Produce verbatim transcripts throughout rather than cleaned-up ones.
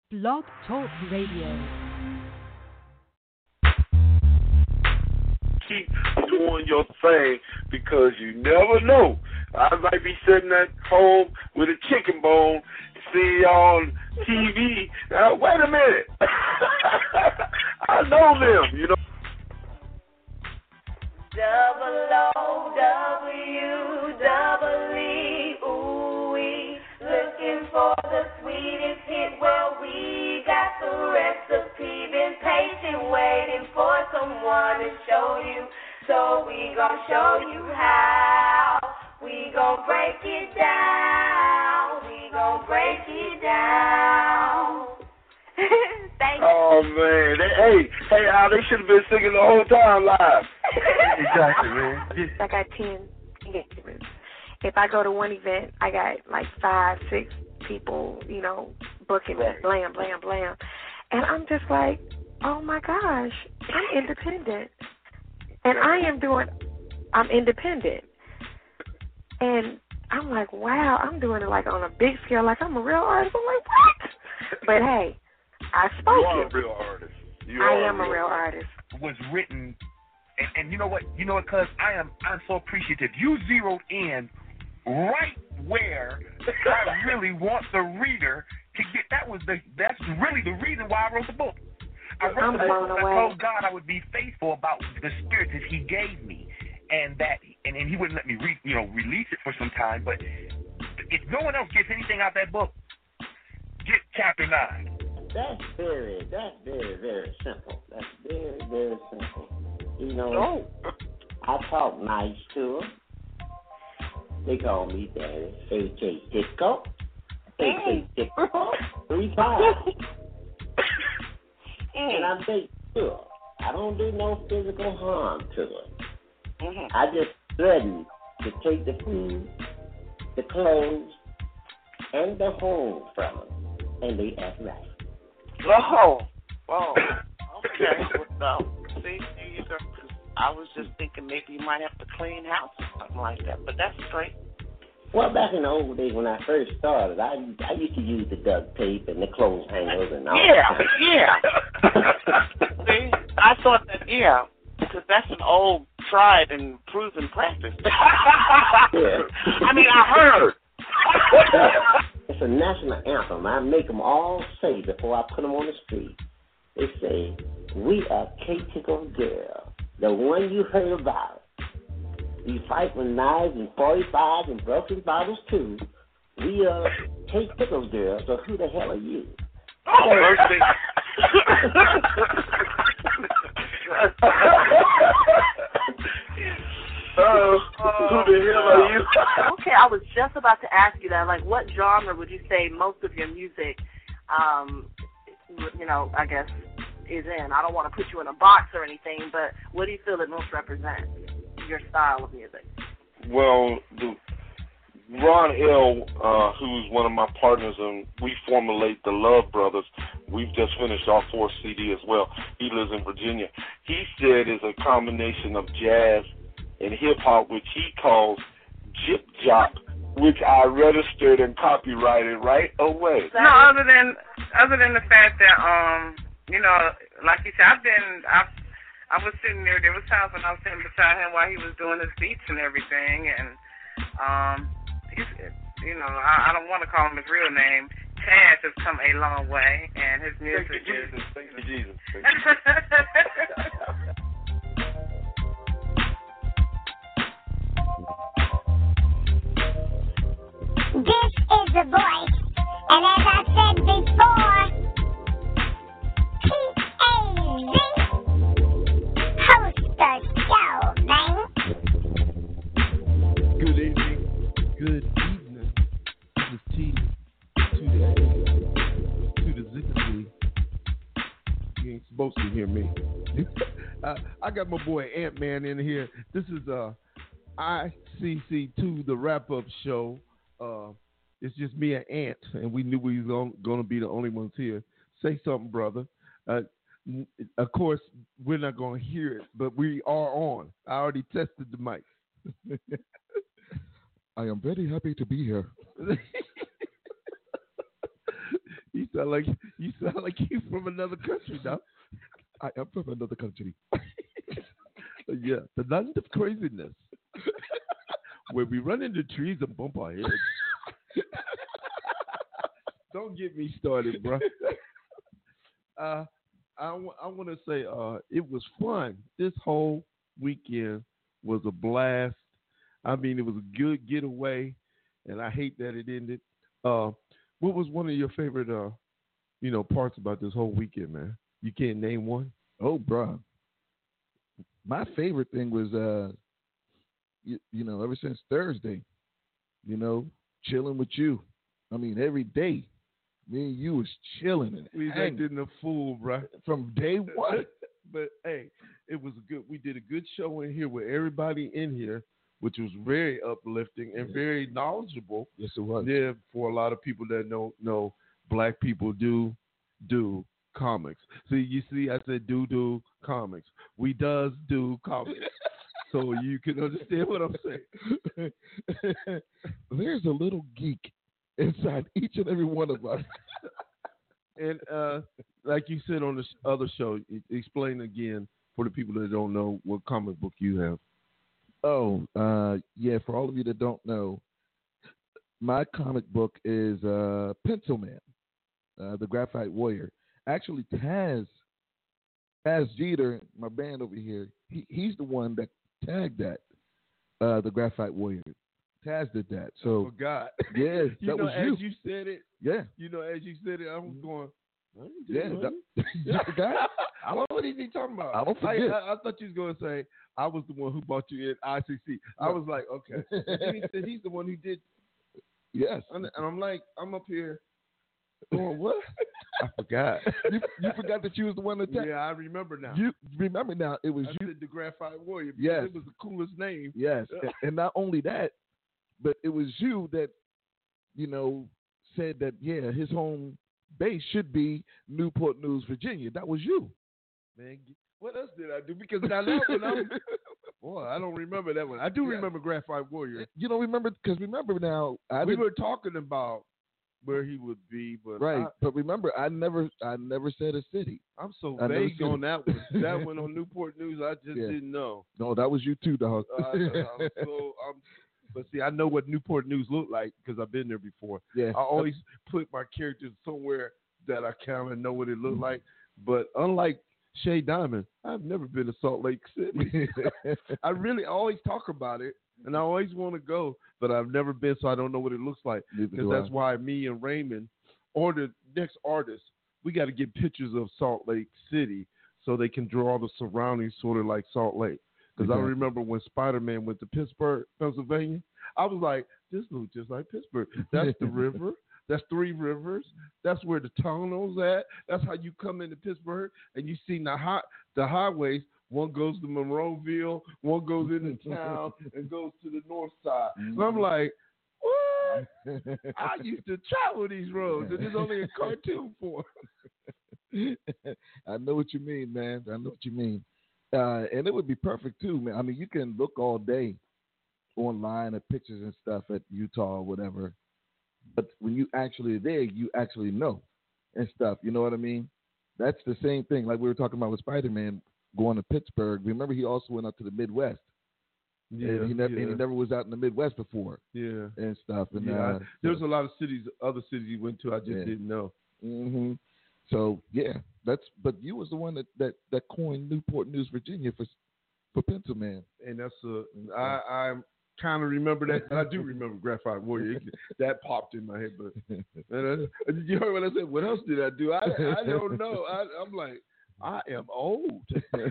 Blog Talk Radio. Keep doing your thing because you never know. I might be sitting at home with a chicken bone, see y'all on T V. Now, wait a minute. I know them, you know. Double O W, double E, ooh wee. Looking for the sweetest hit, well we got the recipe. Been patient waiting for someone to show you. So we gon' show you how. We gon' break it down. We gon' break it down. Thank you. Oh man, they, hey, hey, Al, they should have been singing the whole time live. Exactly, man. I got ten engagements. If I go to one event, I got like five, six people, you know, booking me, blam, blam, blam. And I'm just like, oh my gosh, I'm independent. And I am doing, I'm independent. And I'm like, wow, I'm doing it like on a big scale, like I'm a real artist. I'm like, what? But hey, I spoke You are it. a real artist. You I are am a real artist. Was written, and, and you know what? You know what? Cause I am, I'm so appreciative. You zeroed in right where I really want the reader to get. That was the. That's really the reason why I wrote the book. I wrote I'm the book blown because I away. told God I would be faithful about the spirit that He gave me, and that, and, and He wouldn't let me, re, you know, release it for some time. But if no one else gets anything out of that book, get chapter nine. That's very, that's very, very simple. That's very, very simple. You know, No. I talk nice to them. They call me Daddy. A J Disco. A J Disco. Three times. And I make sure I don't do no physical harm to them. Mm-hmm. I just threaten to take the food, the clothes, and the home from them. And they act right. Oh, oh, okay. Well, see, there you go. I was just thinking maybe you might have to clean house or something like that, but that's great. Well, back in the old days when I first started, I I used to use the duct tape and the clothes hangers and all Yeah, that. yeah. See, I thought that, yeah, because that's an old, tried and proven practice. Yeah. I mean, I heard. It's a national anthem. I make them all say before I put them on the street. They say, "We are K-Tickle Girl, the one you heard about. We fight with knives and forty-fives and broken bottles too. We are K-Tickle Girl, so who the hell are you?" Oh, mercy. Oh, who the hell are you? Okay, I was just about to ask you that. Like, what genre would you say most of your music, um, you know, I guess, is in? I don't want to put you in a box or anything, but what do you feel it most represents, your style of music? Well, the, Ron L., uh, who's one of my partners, and we formulate the Love Brothers. We've just finished our fourth C D as well. He lives in Virginia. He said it's a combination of jazz and hip-hop, which he calls Jip Jop, which I registered and copyrighted right away. No, other than other than the fact that, um, you know, like you said, I've been, I've, I was sitting there, there was times when I was sitting beside him while he was doing his beats and everything, and, um, he's, you know, I, I don't want to call him his real name. Taz has come a long way, and his music Thank you, Jesus. is... Thank you, Jesus. Thank you. This is the voice, and as I said before, T A Z, host the show, man. Good evening, good evening. This is T to the A, to the Z to Z. You ain't supposed to hear me. uh, I got my boy Ant-Man in here. This is uh, I C C two, the wrap-up show. Uh, it's just me and Ant, and we knew we was going to be the only ones here. Say something, brother. Uh, of course, we're not going to hear it, but we are on. I already tested the mic. I am very happy to be here. He sound like you sound like you from another country now. I am from another country. Yeah, the land of craziness, where we run into trees and bump our heads. Don't get me started, bro. Uh, I, w- I want to say uh, it was fun. This whole weekend was a blast. I mean, it was a good getaway, and I hate that it ended. Uh, what was one of your favorite, uh, you know, parts about this whole weekend, man? You can't name one? Oh, bro. My favorite thing was, uh, you, you know, ever since Thursday, you know, chilling with you. I mean, every day, me and you was chilling and We was hanging acting a fool, bro. from day one. But hey, it was a good. We did a good show in here with everybody in here, which was very uplifting and Yeah. very knowledgeable. Yes, it was. Yeah, for a lot of people that don't know, black people do do comics. See, you see, I said do do comics. We does do comics, so you can understand what I'm saying. There's a little geek inside each and every one of us. And uh, like you said on the other show, e- explain again for the people that don't know what comic book you have. Oh, uh, yeah, for all of you that don't know, my comic book is uh, Pencil Man, uh, the Graphite Warrior. Actually, Taz, Taz Jeter, my band over here, he, he's the one that tagged that, uh, the Graphite Warrior. Taz did that. So, I forgot. yeah, you that know, was as you. you said it, Yeah. you know, as you said it, I was going, I didn't do Yeah, nothing. that, you forgot? I don't know what is he talking about. I don't forget. I, I, I thought you was going to say I was the one who bought you in I C C. I was like, okay. And then he said he's the one who did. Yes. And, and I'm like, I'm up here going, what? I forgot. you, you forgot that you was the one that tagged. Yeah, I remember now. You remember now? It was I you. said the Graphite Warrior. Because Yes. It was the coolest name. Yes, and, and not only that, but it was you that, you know, said that yeah, his home base should be Newport News, Virginia. That was you. Man, what else did I do? Because now that one, I'm, boy, I don't remember that one. I do Yeah. remember Graphite Warrior. You don't remember because remember now I we didn't- were talking about where he would be, but right. I, but remember, I never, I never said a city. I'm so I never vague said on it. that one. That one on Newport News, I just Yeah. didn't know. No, that was you too, dog. Uh, uh, so, um, but see, I know what Newport News looked like because I've been there before. yeah, I always put my characters somewhere that I kind of know what it looked like. But unlike Shay Diamond, I've never been to Salt Lake City. I really always talk about it, and I always want to go, but I've never been, so I don't know what it looks like. Neither Because do that's I. why me and Raymond, or the next artist, we got to get pictures of Salt Lake City so they can draw the surroundings sort of like Salt Lake. Because I Exactly. remember when Spider-Man went to Pittsburgh, Pennsylvania, I was like, this looks just like Pittsburgh. That's the river. That's Three Rivers. That's where the tunnel's at. That's how you come into Pittsburgh and you see the high, the highways. One goes to Monroeville, one goes into town and goes to the north side. And I'm like, what? I used to travel these roads, and it's only a cartoon form. I know what you mean, man. I know what you mean. Uh, and it would be perfect too, man. I mean, you can look all day online at pictures and stuff at Utah or whatever, but when you actually are there, you actually know and stuff. You know what I mean? That's the same thing. Like we were talking about with Spider-Man going to Pittsburgh. Remember, he also went up to the Midwest. Yeah, and he never yeah. and he never was out in the Midwest before Yeah. and stuff. And yeah, uh, there's a lot of cities, other cities he went to. I just Yeah. didn't know. hmm So yeah, that's. But you was the one that that, that coined Newport News, Virginia for for Pencil Man. And that's a I I kind of remember that. I do remember Graphite Warrior. It- that popped in my head. But and I, you heard what I said. What else did I do? I I don't know. I, I'm like I am old.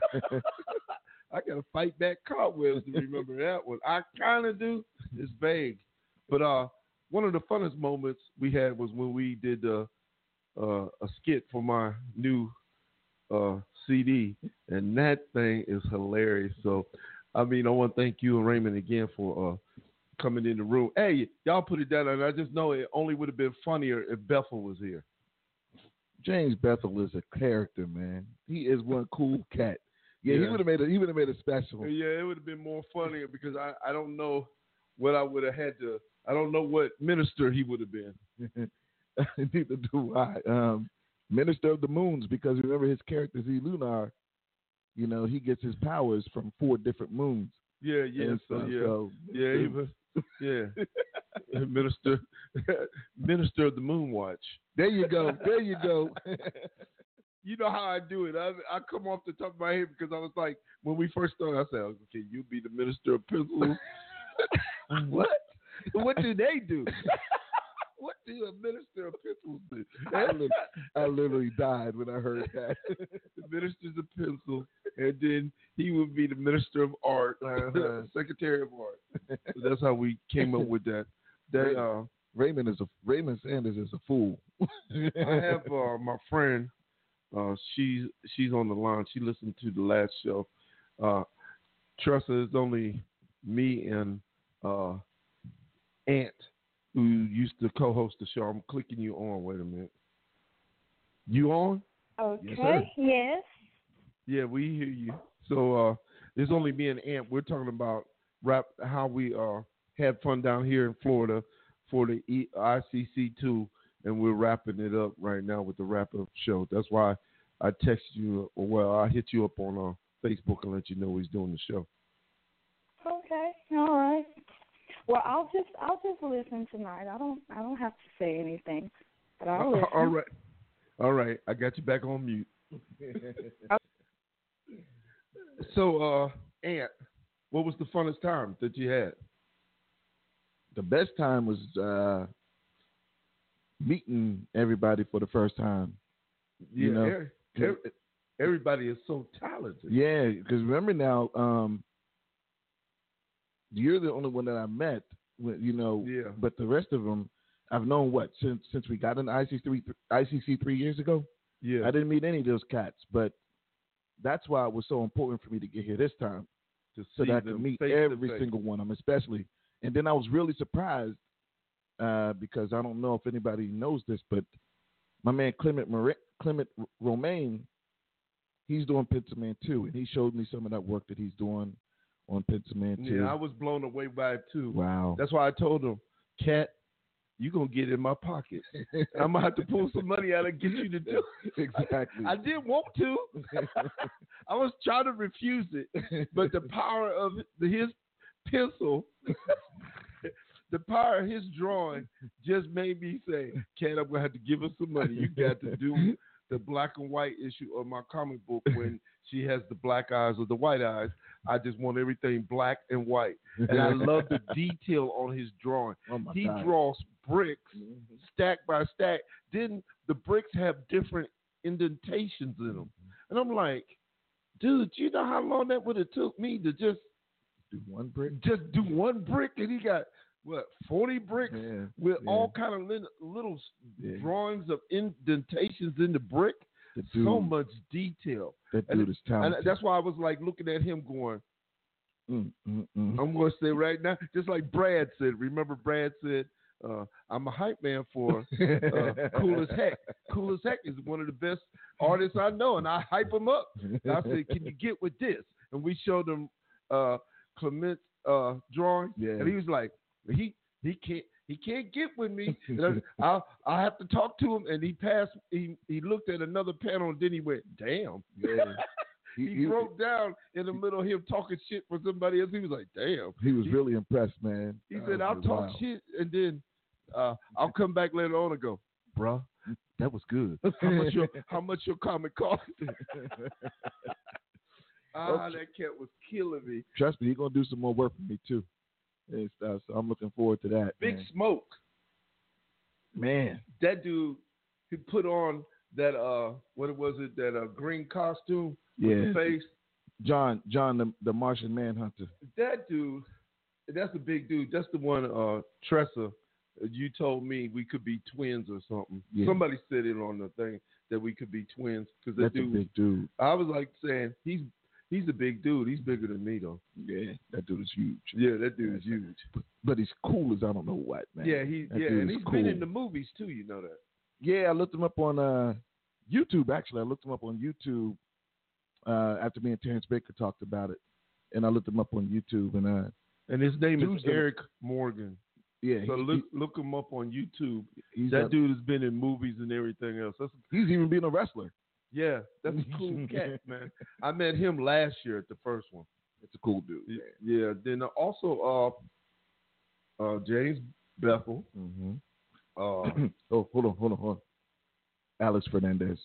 I gotta fight back cartwheels to remember that one. I kind of do. It's vague, but uh, one of the funnest moments we had was when we did uh, uh, a skit for my new uh, C D, and that thing is hilarious. So, I mean, I want to thank you and Raymond again for uh, coming in the room. Hey, y'all put it down, and I just know it only would have been funnier if Bethel was here. James Bethel is a character, man. He is one cool cat. Yeah, he Yeah. would have made it. He would have made it special. Yeah, it would have been more funnier because I, I don't know what I would have had to. I don't know what minister he would have been. Neither do I. Um, Minister of the Moons, because remember his character Z Lunar, you know, he gets his powers from four different moons. Yeah, yeah, And so stuff, yeah, so- yeah, he was, yeah, minister, minister of the Moon Watch. There you go. There you go. You know how I do it. I I come off the top of my head because I was like, when we first started, I said, okay, you be the minister of pencils. What? What do they do? What do a minister of pencils do? I, literally, I literally died when I heard that. The minister's of pencil, and then he would be the minister of art, uh, secretary of art. So that's how we came up with that. That uh, Raymond is a Raymond Sanders is a fool. I have uh, my friend. Uh, she's she's on the line. She listened to the last show. Uh, Tressa, is only me and uh, Ant, who used to co-host the show. I'm clicking you on. Wait a minute. You on? Okay. Yes. Yes. Yeah, we hear you. So uh, there's only me and Ant. We're talking about rap, how we uh, had fun down here in Florida for the e- I C C two. And we're wrapping it up right now with the wrap-up show. That's why I text you, or well, I hit you up on uh, Facebook and let you know he's doing the show. Okay. All right. Well, I'll just I'll just listen tonight. I don't I don't have to say anything, but I'll listen. All right. All right. I got you back on mute. So, uh, Ant, what was the funnest time that you had? The best time was uh, meeting everybody for the first time. Yeah, you know, every, every, everybody is so talented. yeah. Because remember now, um, you're the only one that I met. When, you know, Yeah. But the rest of them, I've known what since since we got in I C C three I C C three years ago. Yeah, I didn't meet any of those cats, but that's why it was so important for me to get here this time, to so see that I could them meet face to every face. single one of them, especially. And then I was really surprised uh, because I don't know if anybody knows this, but my man Clement Mar- Clement Romaine, he's doing Pencil Man too, and he showed me some of that work that he's doing on Pencil Man too. Yeah, I was blown away by it too. Wow. That's why I told him, Cat, you gonna get in my pocket. I'm gonna have to pull some money out and get you to do it. Exactly. I didn't want to. I was trying to refuse it, but the power of his pencil, the power of his drawing, just made me say, Cat, I'm gonna have to give her some money. You got to do the black and white issue of my comic book when she has the black eyes or the white eyes. I just want everything black and white. And I love the detail on his drawing. Oh my he God. draws bricks stack by stack. Then the bricks have different indentations in them. And I'm like, dude, you know how long that would have took me to just do one brick? Just do one brick, and he got what forty bricks Yeah, with yeah. all kind of little, little Yeah. drawings of indentations in the brick. The dude, So much detail. that And- dude is talented. And that's why I was like looking at him going, Mm, mm, mm. I'm going to say right now, just like Brad said. Remember Brad said, uh, I'm a hype man for uh, Cool as Heck. Cool as Heck is one of the best artists I know, and I hype him up. And I said, can you get with this? And we showed him uh, Clement's uh, drawing, Yeah. and he was like, he he can't. He can't get with me. And I, I'll, I'll have to talk to him. And he passed. He he looked at another panel, and then he went, "Damn." Yeah. He, He- he- broke down in the middle of him talking shit for somebody else. He was like, "Damn." He was really impressed, man. He That said, was "I'll talk wild. shit, and then uh, I'll come back later on and go, bruh, That was good. how much your how much your comic cost?" Ah, Okay. that cat was killing me. Trust me, he's gonna do some more work for me too. And stuff, so I'm looking forward to that. Big man. Smoke, man. that dude, he put on that uh, what was it? That uh, green costume with Yeah. the face. John, John, the, the Martian Manhunter. That dude, that's a big dude. That's the one, uh, Tressa. You told me we could be twins or something. Yeah. Somebody said it on the thing that we could be twins because that That's dude. a big dude. I was like saying he's he's a big dude. He's bigger than me though. Yeah, that dude is huge. Yeah, that dude is huge. But, but he's cool as I don't know what, man. Yeah, he That yeah, dude and is he's cool. been in the movies too. You know that. Yeah, I looked him up on uh, YouTube. Actually, I looked him up on YouTube uh, after me and Terrence Baker talked about it, and I looked him up on YouTube. And uh, And his name Dude's is a- Eric Morgan. Yeah, So he- look look him up on YouTube. He's that a- dude has been in movies and everything else. That's, He's even been a wrestler. yeah, that's a cool cat, man. I met him last year at the first one. It's a cool dude. Y- Yeah. Then also uh, uh, James Bethel. Mm-hmm. Uh, oh, hold on, hold on, hold on. Alex Fernandez.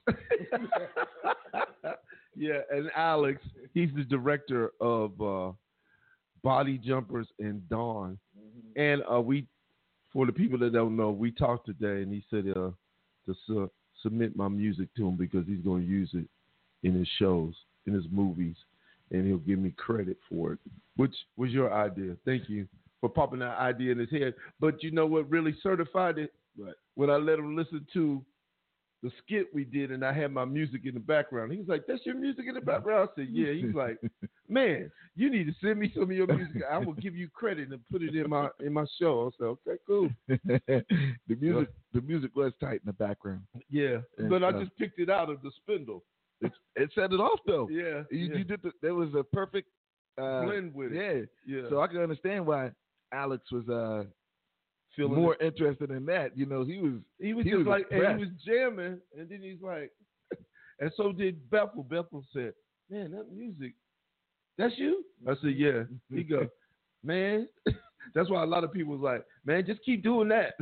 yeah, and Alex, he's the director of uh, Body Jumpers and Dawn. Mm-hmm. And uh, we, for the people that don't know, we talked today, and he said uh, to su- submit my music to him because he's going to use it in his shows, in his movies, and he'll give me credit for it, which was your idea. Thank you for popping that idea in his head. But you know what really certified it? Right. When I let him listen to the skit we did, and I had my music in the background. He was like, "That's your music in the background?" I said, "Yeah." He's like, "Man, you need to send me some of your music. I will give you credit and put it in my in my show." I said, "Okay, cool." the music, the music was tight in the background. Yeah, And, but I uh, just picked it out of the spindle. It, it set it off though. Yeah, you, yeah. you did. The, there was a perfect uh, blend with it. Yeah, yeah. So I can understand why Alex was uh, Feeling more it. interested in that. You know, he was. He was he just was like, and impressed. he was jamming, and then he's like, and so did Bethel. Bethel said, "Man, that music, that's you?" I said, "Yeah." He go, "Man," that's why a lot of people was like, "Man, just keep doing that."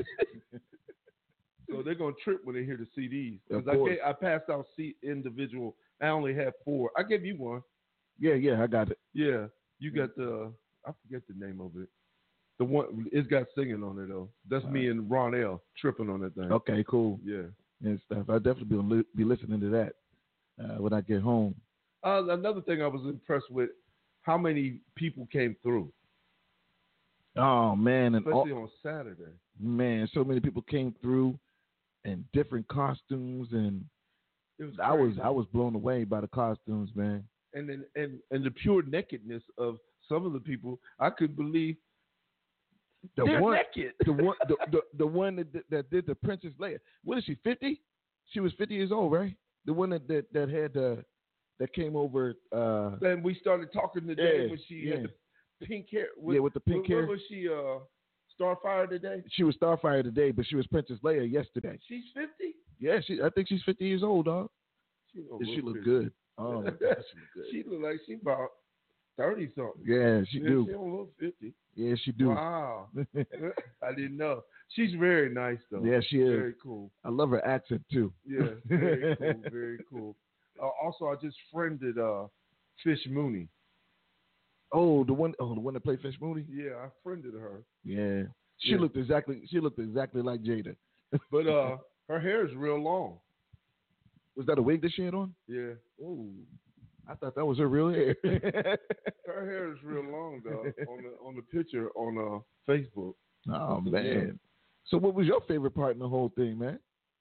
So they're gonna trip when they hear the C Ds because Of I course. gave, I passed out C individual. I only had four. I gave you one. Yeah, yeah, I got it. Yeah, you got the I forget the name of it. The one it's got singing on it though. That's me and Ron L tripping on that thing. Okay, cool. Yeah. And stuff. I'll definitely be, li- be listening to that uh, when I get home. Uh, another thing I was impressed with, how many people came through, Oh man, and all, especially on Saturday. man, so many people came through in different costumes, and It was I was crazy. I was blown away by the costumes, man. and then and and the pure nakedness of some of the people. I could believe The they're one, naked. the one, the, the, the one that did- that did the Princess Leia. What is she? Fifty? She was fifty years old, right? The one that that, that had uh, that came over. Uh, And we started talking today Yeah, when she yeah. had the pink hair. Yeah, with the pink what, hair. What was she? Uh, Starfire today. she was Starfire today, but she was Princess Leia yesterday. She's fifty. Yeah, she. I think she's fifty years old, dog. She, don't And she look look fifty. good. Oh my gosh, she look good. She look like she about thirty something. Yeah, she yeah, do. She don't look fifty. Yeah, she do. Wow. I didn't know. She's very nice though. Yeah, she is. Very cool. I love her accent too. Yeah, very cool. Very cool. Uh, also, I just friended uh, Fish Mooney. Oh, the one. Oh, the one that played Fish Mooney. Yeah, I friended her. Yeah, she Yeah. looked exactly. She looked exactly like Jada. But uh, her hair is real long. Was that a wig that she had on? Yeah. Oh, I thought that was her real hair. Her hair is real long though. on the on the picture on uh, Facebook. Oh man. So, what was your favorite part in the whole thing, man?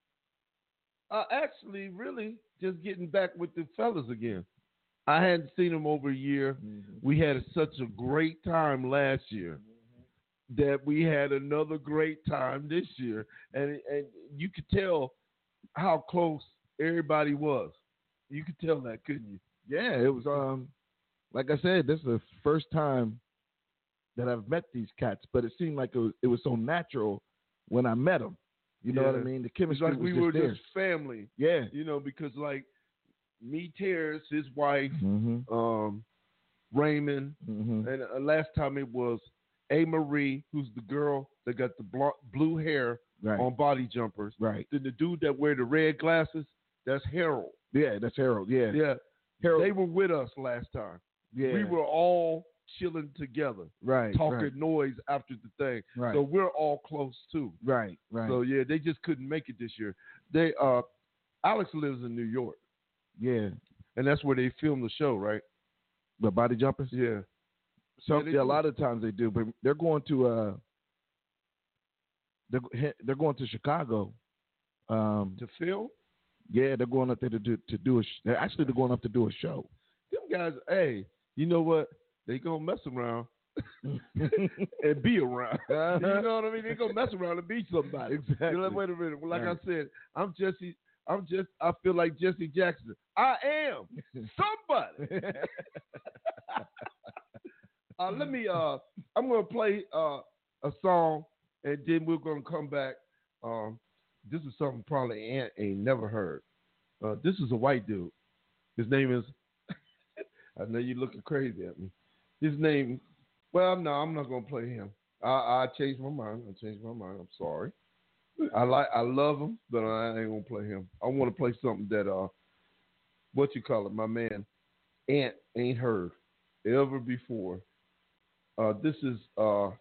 Uh, actually, really, just getting back with the fellas again. I hadn't seen them over a year. We had such a great time last year that we had another great time this year, and and you could tell how close everybody was. You could tell that, couldn't you? Yeah, it was. Um, like I said, this is the first time that I've met these cats, but it seemed like it was, it was so natural when I met them. You know Yeah. what I mean? The It's chemistry like was we just were there. just family. Yeah. You know, because like me, Terrence, his wife, Mm-hmm. um, Raymond, Mm-hmm. and uh, last time it was A. Marie, who's the girl that got the blo- blue hair Right. on Body Jumpers. Right. Then the dude that wear the red glasses, that's Harold. Yeah, that's Harold. Yeah. Yeah, Harold. they were with us last time. Yeah. We were all chilling together, right. talking Right. noise after the thing. Right. So we're all close too. Right. Right. So yeah, they just couldn't make it this year. They uh, Alex lives in New York, yeah. and that's where they filmed the show, right? The Body Jumpers. Yeah. So Yeah, they yeah, a do. lot of times they do, but they're going to uh, they're they're going to Chicago. Um, To film. yeah, they're going up there to do to do a. Sh- they're actually they're going up to do a show. Them guys, hey, you know what? They gonna mess around and be around. Uh-huh. You know what I mean? They gonna mess around and be somebody. Exactly. You're like, wait a minute. Like Right. I said, I'm Jesse. I'm just. I feel like Jesse Jackson. I am somebody. uh, let me. Uh, I'm gonna play uh, a song and then we're gonna come back. Um, this is something probably Ant ain't never heard. Uh, this is a white dude. His name is. I know you're looking crazy at me. His name. Well, no, I'm not gonna play him. I, I changed my mind. I changed my mind. I'm sorry. I like. I love him, but I ain't gonna play him. I want to play something that uh, what you call it, my man, Ant ain't heard ever before. Uh, this is uh,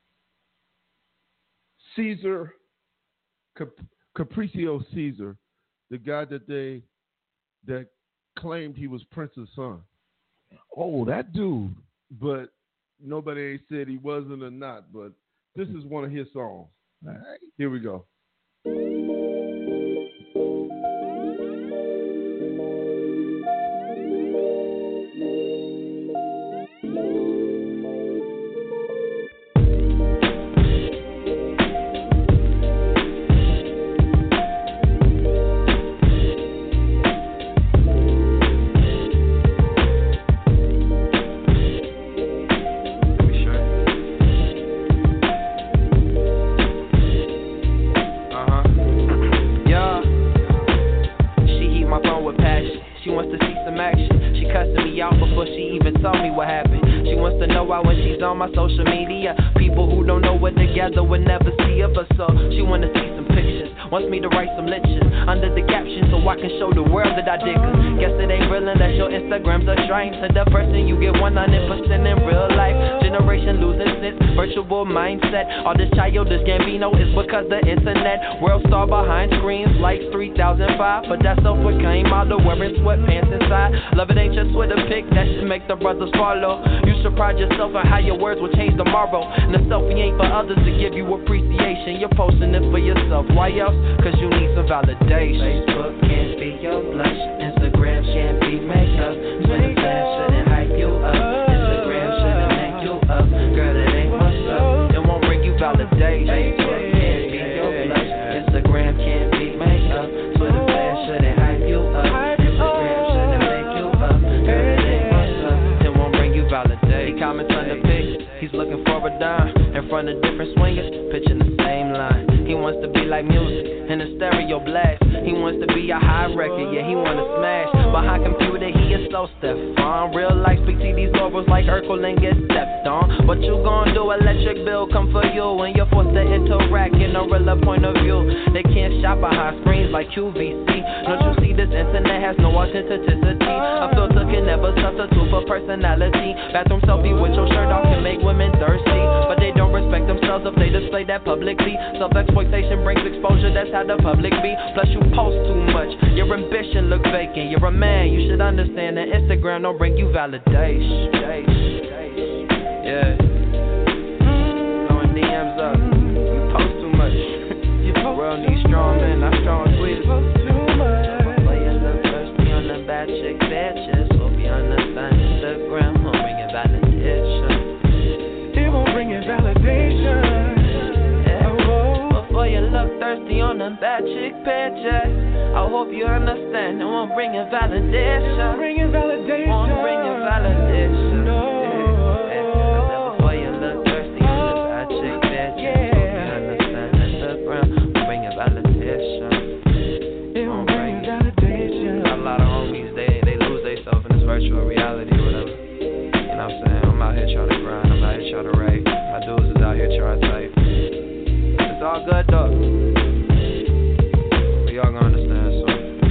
Caesar Cap- Capricio Caesar, the guy that they that claimed he was Prince's son. Oh, that dude! But nobody ain't said he wasn't or not. But this is one of his songs. All right, here we go. On my social media, people who don't know we're together will never see of us. So she wanna see some pictures, wants me to write some literature under the caption so I can show the world that I dig her. Guess it ain't real unless your Instagram's a shrine to the person you get one hundred percent in real life. Generation losing sense, virtual mindset. All this childish Gambino is because the internet. World star behind screens like three thousand five, but that self-proclaimed model wearing sweatpants inside. Love it ain't just with a pic, that should make the brothers follow. You should pride yourself on how your words will change tomorrow. And the selfie ain't for others to give you appreciation. You're posting it for yourself. Why else? Cause you need some validation. Facebook can't be your blush. Instagram can't be makeup. Twitter fans shouldn't hype you up. Instagram shouldn't make you up. Girl, it ain't what's up. It won't bring you validation. Facebook can't be your blush. Instagram can't be makeup. Twitter fans shouldn't hype you up. Instagram shouldn't make you up. Girl, it ain't what's up. It won't bring you validation. He comments on the pics. He's looking for a dime in front of different swingers, pitching the same line. He wants to be like music in a stereo blast. He wants to be a high record, yeah, he wanna smash. Behind computer, he is so Stefan. Real life, speak to these logos like Urkel and get stepped on. What you gonna do? Electric bill come for you, and you're forced to interact in a real point of view. They can't shop behind screens like Q V C. Don't you see this internet has no authenticity? A filter can never substitute for personality. Bathroom selfie with your shirt off can make women thirsty, but they don't respect themselves if they display that publicly. Self-exploitation brings exposure, that's how the public be. Plus you post too much, your ambition look vacant. You're a man, you should understand that Instagram don't bring you validation. Yeah, throwing D Ms up, you post too much. The world needs strong men, not strong tweeters. Play a little thirsty on the bad chick bitches. Hope you understand Instagram won't bring you validation. It won't bring you validation. Before you look thirsty on the bad chick picture, I hope you understand it won't bring you validation. Won't bring you validation. Won't bring you validation. No. Yeah. Yeah. Before you look thirsty on the bad chick picture, yeah. Hope you understand Instagram won't bring you validation. It won't bring you validation. A lot of homies they they lose themselves in this virtual reality or whatever. You know what I'm saying? I'm out here trying to grind. I'm out here trying to write. My dudes is out here trying to type. It's all good though. But y'all gonna understand, so.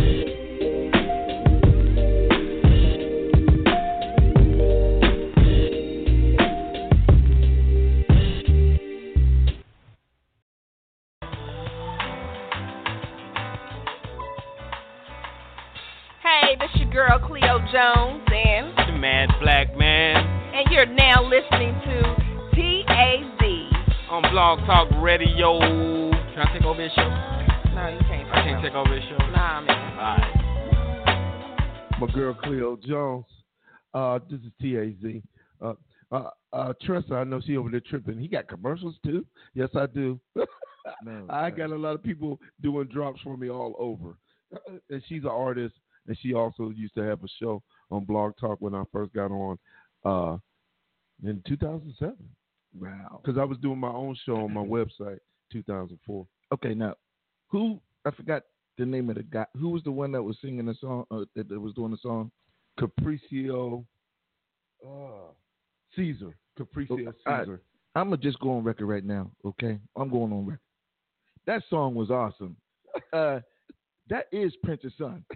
Hey, this your girl Cleo Jones and the Mad Black Man. And you're now listening to T A Z on Blog Talk Radio. Can I take over this show? No, you can't. I can't take over this show? Nah, man. Alright. My girl Cleo Jones. Uh, this is T A Z. Uh, uh, uh, Tressa, I know she over there tripping. He got commercials too? Yes, I do. no, I got a lot of people doing drops for me all over. And she's an artist, and she also used to have a show on Blog Talk when I first got on uh, in two thousand seven. Wow. Because I was doing my own show on my website, two thousand four. Okay, now, who, I forgot the name of the guy. Who was the one that was singing the song, uh, that, that was doing the song? Capriccio uh, Caesar. Capriccio Caesar. I, I'm going to just go on record right now, okay? I'm going on record. That song was awesome. Uh, that is Prince's son.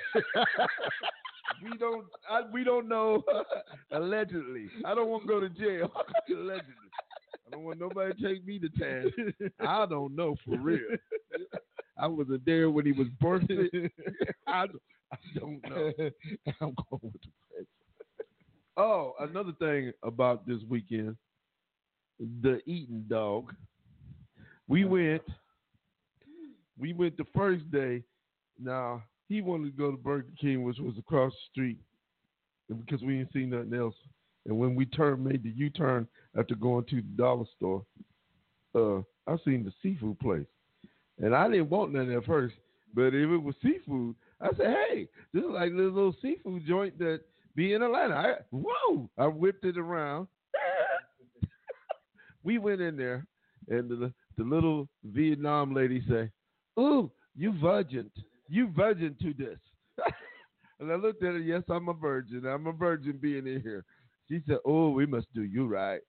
We don't. I, we don't know. Allegedly, I don't want to go to jail. Allegedly, I don't want nobody to take me to task. I don't know for real. I wasn't there when he was birthed. I, I don't know. I'm going with the Prince. Oh, another thing about this weekend, the eating dog. We went. We went the first day. Now. He wanted to go to Burger King, which was across the street, because we didn't see nothing else. And when we turned, made the U-turn after going to the dollar store, uh, I seen the seafood place. And I didn't want nothing at first, but if it was seafood, I said, hey, this is like this little seafood joint that be in Atlanta. I, whoa! I whipped it around. We went in there, and the, the little Vietnam lady said, ooh, you virgin. You virgin to this. And I looked at her, yes, I'm a virgin. I'm a virgin being in here. She said, oh, we must do you right.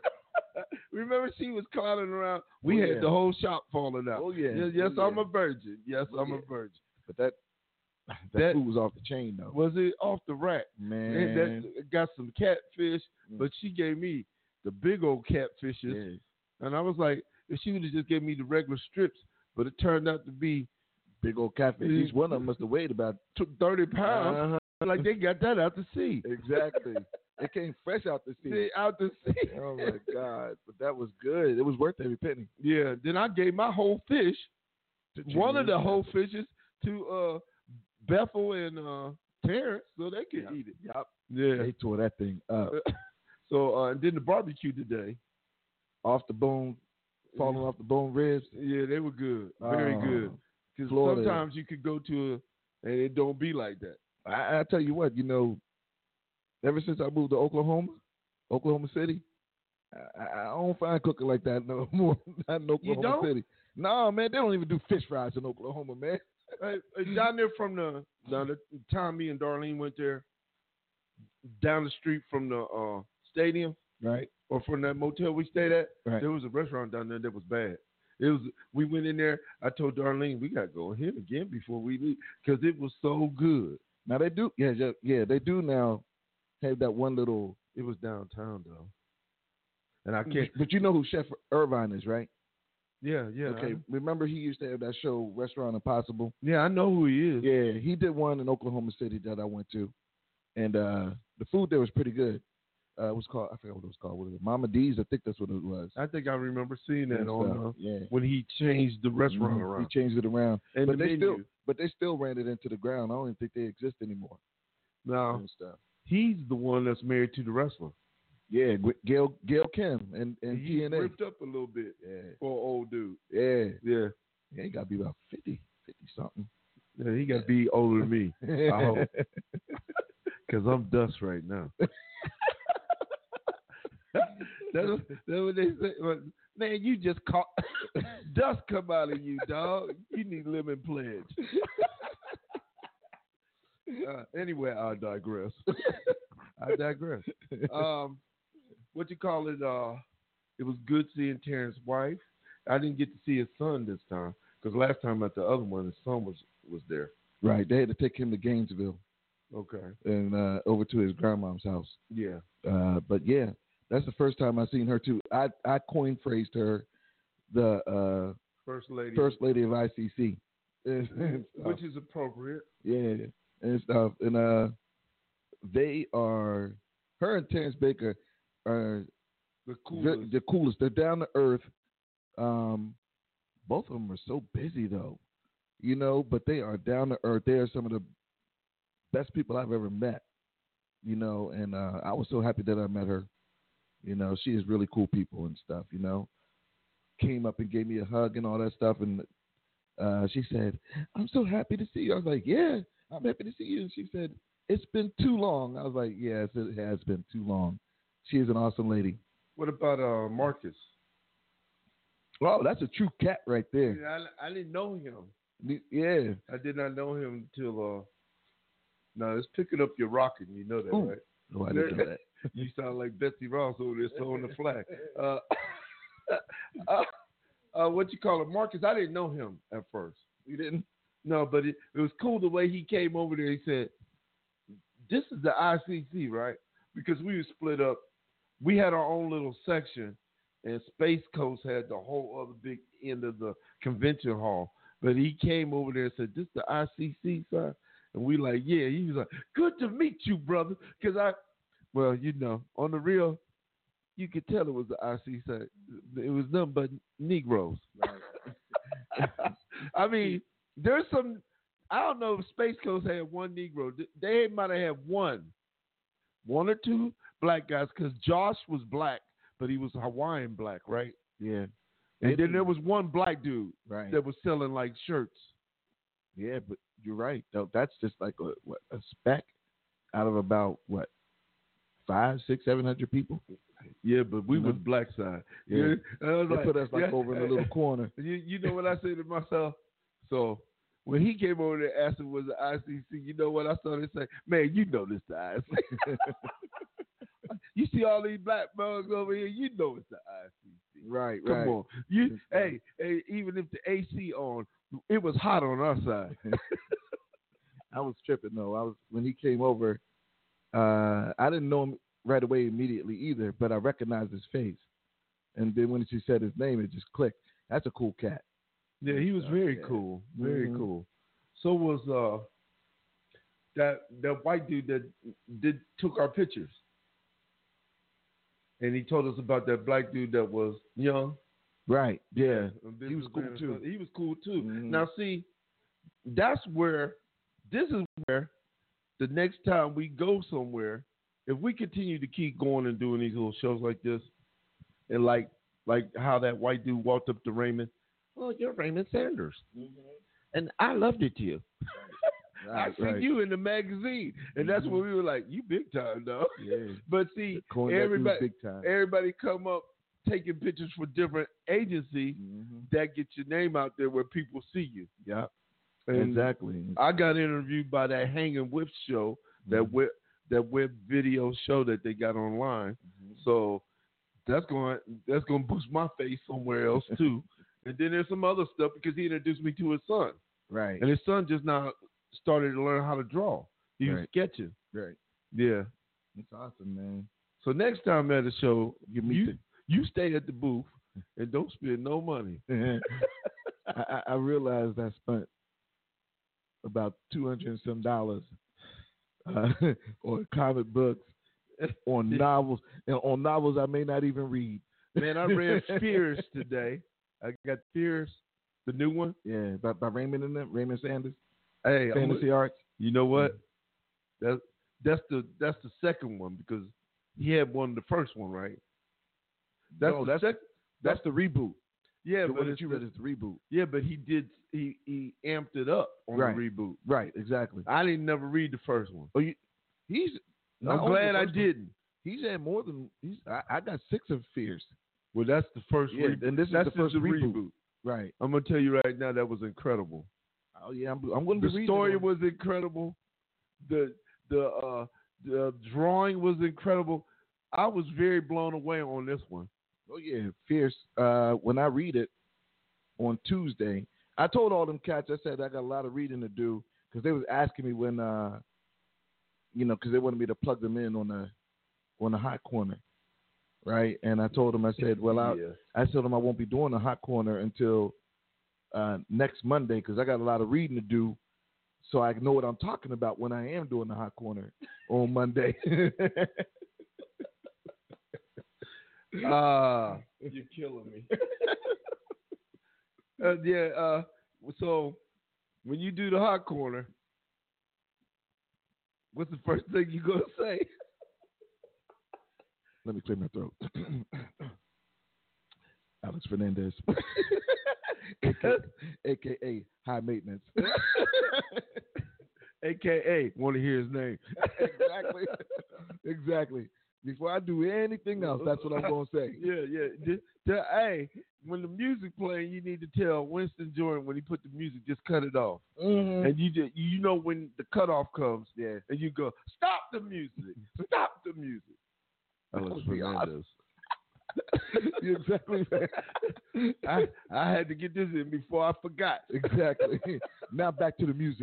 Remember, she was clowning around. We oh, had yeah. the whole shop falling out. Oh, yeah. Yes, yes oh, I'm yeah. a virgin. Yes, oh, I'm yeah. a virgin. But that that, that food was off the chain, though. Was it off the rack? Man. And that got some catfish, mm. but she gave me the big old catfishes. Yeah. And I was like, if she would have just gave me the regular strips, but it turned out to be big old catfish. Mm-hmm. Each one of them must have weighed about thirty pounds. Uh-huh. Like they got that out the sea. Exactly. It came fresh out the sea. See, out the sea. Oh my God! But that was good. It was worth every penny. Yeah. Then I gave my whole fish, one of the whole fishes, to uh, Bethel and uh, Terrence, so they could yep. eat it. Yep. Yeah. They tore that thing up. So uh, and then the barbecue today, off the bone, falling yeah. off the bone ribs. Yeah, they were good. Very uh, good. Because sometimes you could go to a, and it don't be like that. I, I tell you what, you know, ever since I moved to Oklahoma, Oklahoma City, I, I don't find cooking like that no more. Not in Oklahoma you don't? City. No, man, they don't even do fish fries in Oklahoma, man. uh, down there from the, down the time me and Darlene went there, down the street from the uh, stadium, right, or from that motel we stayed at, right. there was a restaurant down there that was bad. It was. We went in there. I told Darlene we got to go in here again before we leave because it was so good. Now they do, yeah, yeah, they do now have that one little. It was downtown though, and I can't. But you know who Chef Irvine is, right? Yeah, yeah. Okay, I, remember he used to have that show, Restaurant Impossible. Yeah, I know who he is. Yeah, he did one in Oklahoma City that I went to, and uh, the food there was pretty good. Uh, it was called, I forgot what it was called. What was it? Mama D's, I think that's what it was. I think I remember seeing that and on uh, yeah. when he changed the restaurant mm-hmm. around. He changed it around, and but the they menu. still, but they still ran it into the ground. I don't even think they exist anymore. No, he's the one that's married to the wrestler. Yeah, Gail Gail Kim and and he T N A. ripped up a little bit. Yeah, for an old dude. Yeah, yeah, yeah. He got to be about fifty, fifty something. Yeah, he got to be older than me. I hope, because I'm dust right now. That's what, that's what they say. Man, you just caught dust come out of you, dog. You need lemon pledge. uh, anyway, I digress. I digress. Um, what you call it? Uh, it was good seeing Terrence's wife. I didn't get to see his son this time because last time at the other one, his son was was there. Right, they had to take him to Gainesville. Okay. And uh, over to his grandma's house. Yeah. Uh, but yeah. That's the first time I seen her too. I I coin phrased her the uh, first lady, first lady of I C C, which is appropriate. Yeah, and stuff. And uh, they are her and Terrence Baker are the coolest. The, the coolest. They're down to earth. Um, both of them are so busy though, you know. But they are down to earth. They are some of the best people I've ever met, you know. And uh, I was so happy that I met her. You know, she is really cool people and stuff, you know. Came up and gave me a hug and all that stuff. And uh, she said, I'm so happy to see you. I was like, yeah, I'm happy to see you. And she said, it's been too long. I was like, yes, it has been too long. She is an awesome lady. What about uh, Marcus? Oh, that's a true cat right there. Yeah, I, I didn't know him. Yeah. I did not know him until, uh, no, it's picking up your rocking. You know that, Ooh. right? Oh, I didn't know that. You sound like Betsy Ross over there sewing the flag. Uh, uh, uh, what you call it? Marcus, I didn't know him at first. You didn't? No, but it, it was cool the way he came over there. He said, this is the I C C, right? Because we were split up. We had our own little section, and Space Coast had the whole other big end of the convention hall. But he came over there and said, this is the I C C, sir? And we like, yeah. He was like, good to meet you, brother. Because I, well, you know, on the real, you could tell it was the I C C. It was nothing but Negroes. Right. I mean, there's some, I don't know if Space Coast had one Negro. They might have had one. One or two black guys, because Josh was black, but he was Hawaiian black, right? Yeah. And then there was one black dude right. that was selling like shirts. Yeah, but you're right. That's just like a, what, a speck out of about what five, six, seven hundred people. Yeah, but we you know? was black side. Yeah, yeah. I was they like, put us like yeah. over in a little corner. You, you know what I say to myself? So when he came over there asking was the I C C, you know what I started saying? Man, you know this the I C C. You see all these black bugs over here, you know it's the I C C. Right, Come right. on. You, hey, hey, even if the A C on, it was hot on our side. I was tripping though. I was when he came over. Uh, I didn't know him right away immediately either, but I recognized his face. And then when she said his name, it just clicked. That's a cool cat. Yeah, he was very yeah. cool, very mm-hmm. cool. So was uh that that white dude that did took our pictures, and he told us about that black dude that was young. Right. Yeah. yeah he was cool too. He was cool too. Mm-hmm. Now see, that's where this is where the next time we go somewhere, if we continue to keep going and doing these little shows like this, and like like how that white dude walked up to Raymond. Well, you're Raymond Sanders, mm-hmm. and I loved it to you. Right, I seen right. you in the magazine, and that's mm-hmm. when we were like, "You big time, though." Yeah. But see, everybody, big time. everybody come up taking pictures for different agencies. Mm-hmm. That gets your name out there where people see you. Yeah, and exactly. I got interviewed by that Hanging Whip show, mm-hmm. that web that web video show that they got online. Mm-hmm. So that's going that's going to boost my face somewhere else too. And then there's some other stuff because he introduced me to his son. Right. And his son just now started to learn how to draw. He right. was sketching. Right. Yeah. That's awesome, man. So next time at the show, you you, you stay at the booth and don't spend no money. I, I realized I spent about two hundred and some dollars uh, on comic books, on novels, and on novels I may not even read. Man, I read Fierce today. I got Fierce, the new one. Yeah, by, by Raymond and them, Raymond Sanders. Hey, Fantasy Arts. You know what? That that's the that's the second one because he had one the first one, right? That's no, the that's sec- that's the reboot. Yeah, the but one that it's you the, read is the reboot. Yeah, but he did he he amped it up on right. the reboot. Right, exactly. I didn't never read the first one. Oh, you, he's. I'm glad I didn't. One, he's had more than he's. I, I got six of Fierce. Well, that's the first yeah, reboot. And this is that's the first the reboot. reboot. Right. I'm gonna tell you right now that was incredible. Oh yeah, I'm, I'm going to. The The story was incredible. The the uh, the drawing was incredible. I was very blown away on this one. Oh yeah, Fierce. Uh, when I read it on Tuesday, I told all them cats. I said I got a lot of reading to do because they was asking me when, uh, you know, because they wanted me to plug them in on the on the hot corner, right? And I told them, I said, well, I yeah. I told them I won't be doing the hot corner until uh, next Monday because I got a lot of reading to do, so I know what I'm talking about when I am doing the hot corner on Monday. Ah, uh, you're killing me. uh, yeah. Uh, so when you do the hot corner, what's the first thing you gonna say? Let me clear my throat. Alex Fernandez, A K A high maintenance, A K A want to hear his name. Exactly. Exactly. Before I do anything else, that's what I'm gonna say. Yeah, yeah. Just, tell, hey, when the music playing, you need to tell Winston Jordan when he put the music, just cut it off. Mm-hmm. And you just, you know when the cutoff comes, yeah, and you go, stop the music, stop the music. Alex Fernandez. You're exactly right. I I had to get this in before I forgot. Exactly. Now back to the music.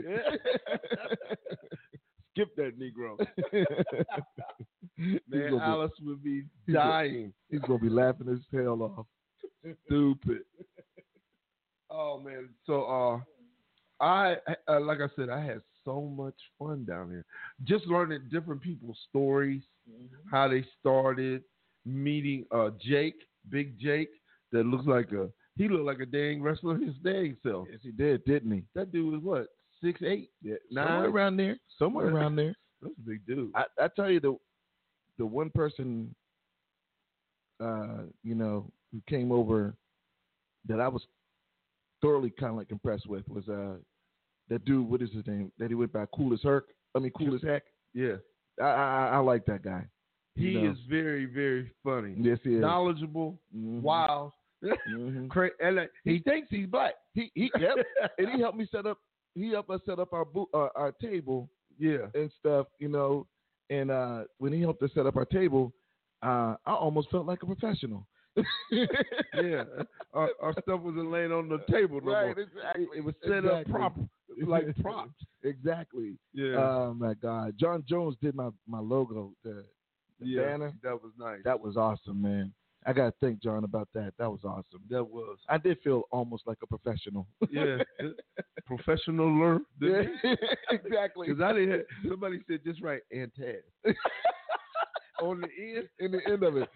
Skip that Negro. He's Man, gonna Alice be, would be he's dying. Gonna, he's gonna be laughing his tail off. Stupid. Oh man. So uh, I uh, like I said, I had so much fun down here. Just learning different people's stories, mm-hmm. how they started. Meeting uh Jake, Big Jake, that looks like a he looked like a dang wrestler his dang self. Yes, he did, didn't he? That dude was what, six eight, yeah, nine, somewhere around there, somewhere around there. That's a big dude. I, I tell you, the the one person, uh, you know, who came over that I was thoroughly kind of like impressed with was uh that dude. What is his name? That he went by Cool as Herc. I mean, Cool as Heck. Yeah, I I, I like that guy. He you know. is very, very funny. Yes, he is. Knowledgeable, mm-hmm. wild. mm-hmm. Cra- and uh, he, he thinks he's black. He he yep. And he helped me set up. He helped us set up our bo- uh, our table. Yeah. And stuff, you know. And uh, when he helped us set up our table, uh, I almost felt like a professional. Yeah. Our, our stuff wasn't laying on the table no right, more. Exactly. It, it was set exactly. up proper, like props. Exactly. Yeah. Oh my God. John Jones did my my logo. The, The yeah, banner. That was nice. That was awesome, man. I gotta thank John about that. That was awesome. That was. I did feel almost like a professional. Yeah, professional learn. Yeah, exactly. Because I didn't. Have, somebody said just right, Antaz. On the end, in the end of it,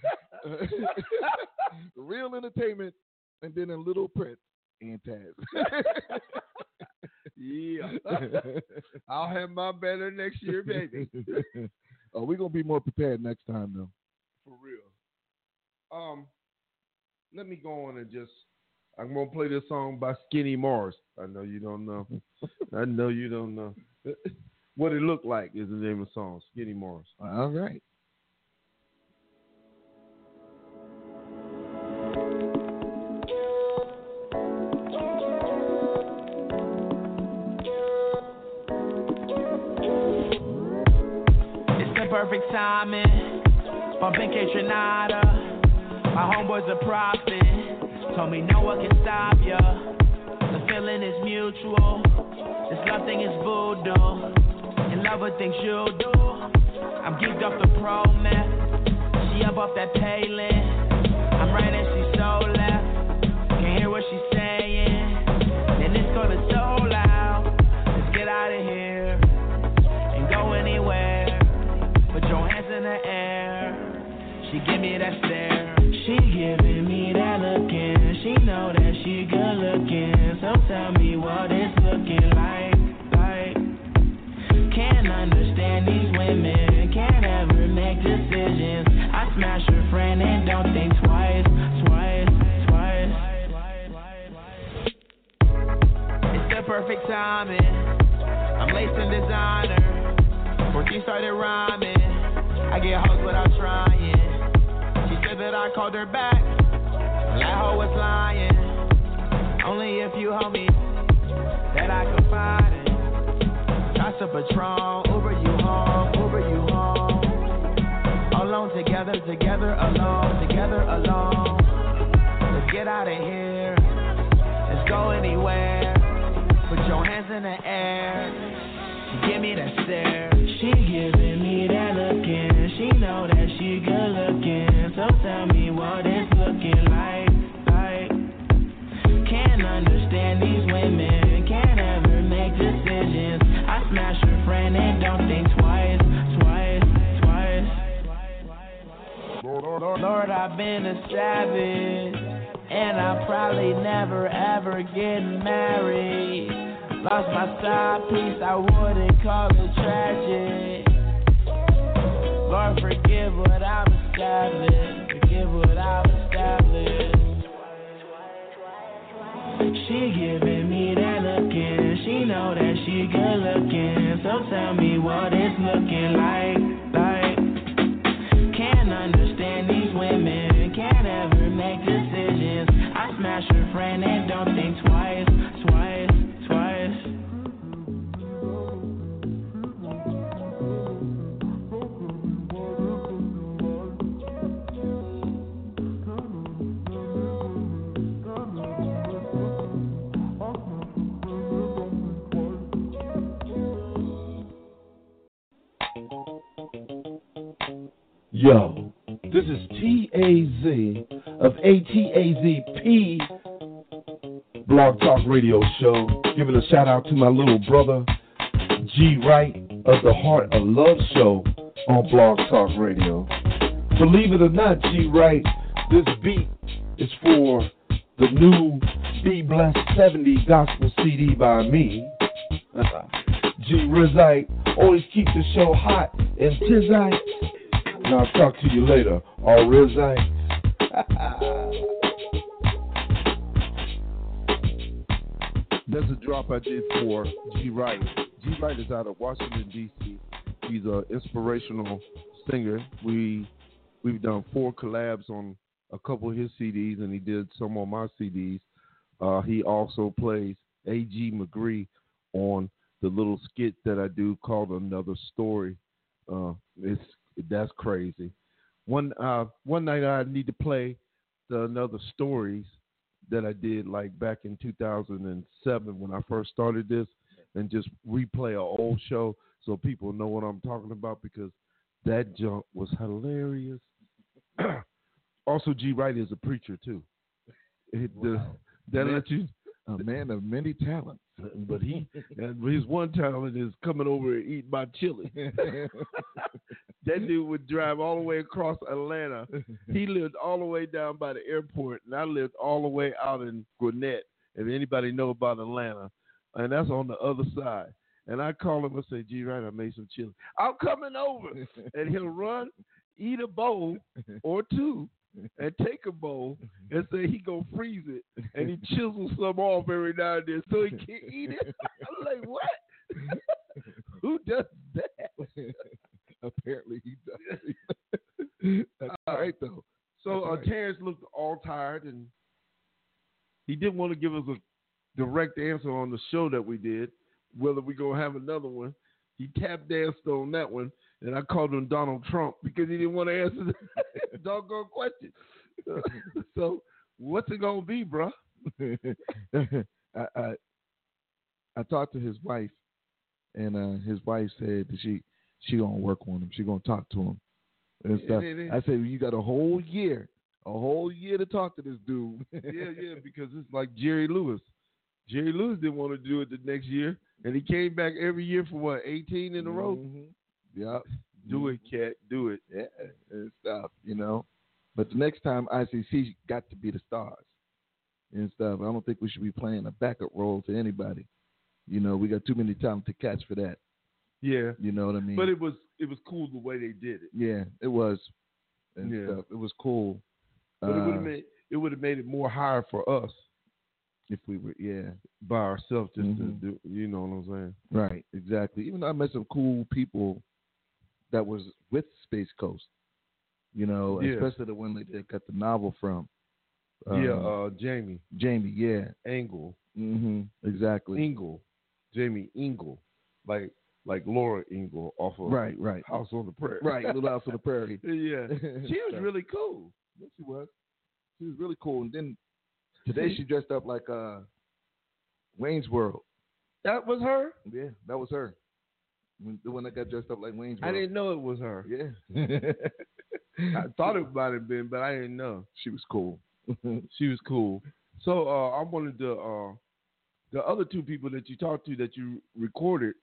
real entertainment, and then in little print, Antaz. Yeah, I'll have my banner next year, baby. Oh, we're gonna be more prepared next time, though. For real. Um, let me go on and just. I'm gonna play this song by Skinny Morris. I know you don't know. I know you don't know. What It Looked Like is the name of the song. Skinny Morris. All right. Perfect timing, bumping K-Trinata. My homeboy's a prophet, told me no one can stop ya. The feeling is mutual, this love thing is voodoo. In love with things you do, I'm geeked off the pro man. She up off that Palin, I'm right and she's so left. Can't hear what she's saying, then it's gonna so loud. Let's get out of here and go anywhere. Put your hands in the air. She give me that stare. She giving me that looking. She know that she good looking. So tell me what it's looking like. Like can't understand these women. Can't ever make decisions. I smash her friend and don't think twice, twice, twice. It's the perfect timing. I'm laced in designer. Before she started rhyming, I get hoes without trying. She said that I called her back, and that hoe was lying. Only if you hold me, that I confide in. Shots of Patron, Uber you home, Uber you home. Alone together, together alone, together alone. Let's get out of here, let's go anywhere. Put your hands in the air, give me that stare. She giving me that looking. She know that she good looking. So tell me what it's looking like. Like can't understand these women. Can't ever make decisions. I smash her friend and don't think twice, twice, twice. Lord, Lord, I've been a savage, and I'll probably never ever get married. Lost my side piece, I wouldn't call it tragic. Lord, forgive what I've established. Forgive what I've established. She giving me that looking. She know that she good looking. So tell me what it's looking like. Like can't Yo, this is T A Z of A T A Z P Blog Talk Radio Show. Giving a shout out to my little brother, G Wright of the Heart of Love Show on Blog Talk Radio. Believe it or not, G Wright, this beat is for the new Be Blessed seventy gospel C D by me. G Rizite always keep the show hot and tizite. And I'll talk to you later, all Rizite. That's a drop I did for G Wright. G Wright is out of Washington, D C He's an inspirational singer. We, we've done four collabs on a couple of his C Ds, and he did some on my C Ds. Uh, he also plays A G McGree on the little skit that I do called Another Story. Uh, it's that's crazy. One uh, one night I need to play the Another Stories that I did like back in two thousand seven when I first started this, and just replay an old show so people know what I'm talking about, because that junk was hilarious. Also, G Wright is a preacher too. It, wow. uh, that man, let you a man of many talents. But he, his one talent is coming over and eating my chili. That dude would drive all the way across Atlanta. He lived all the way down by the airport, and I lived all the way out in Gwinnett, if anybody know about Atlanta. And that's on the other side. And I call him and say, G Wright, I made some chili. I'm coming over. And he'll run, eat a bowl or two, and take a bowl and say he gonna freeze it, and he chisels some off every now and then so he can't eat it. I'm like, what? Who does that? Apparently he does. That's all right though. So uh, Terrence looked all tired, and he didn't want to give us a direct answer on the show that we did, whether we gonna have another one. He tap danced on that one, and I called him Donald Trump because he didn't want to answer the doggone question. So, what's it gonna be, bro? I, I I talked to his wife, and uh, his wife said that she she gonna work on him. She gonna talk to him and stuff. It, it, it. I said, well, you got a whole year, a whole year to talk to this dude. yeah, yeah, because it's like Jerry Lewis. Jerry Lewis didn't want to do it the next year, and he came back every year for what, eighteen in a row? Mm-hmm. Yep. Do it, cat. Do it. Yeah, and stuff, you know. But the next time I C C got to be the stars and stuff. I don't think we should be playing a backup role to anybody. You know, we got too many talented cats for that. Yeah. You know what I mean? But it was it was cool the way they did it. Yeah, it was. And yeah. stuff. It was cool. But uh, it would have made it would have made it more higher for us if we were, yeah, by ourselves just mm-hmm. to do, you know what I'm saying? Right, exactly. Even though I met some cool people that was with Space Coast, you know, yeah. especially the one that got the novel from. Um, yeah, uh, Jamie. Jamie, yeah. Engel. Mm-hmm, exactly. Engel. Jamie Engel. Like like Laura Engel off of right, right. House on the Prairie. Right, Little House on the Prairie. Yeah. She was really cool. Yes, she was. She was really cool. And then today she dressed up like uh, Wayne's World. That was her? Yeah, that was her. When, the one that got dressed up like Wayne's World. I didn't know it was her. Yeah. I thought it might have been, but I didn't know. She was cool. She was cool. So uh, I wanted to, uh, the other two people that you talked to that you recorded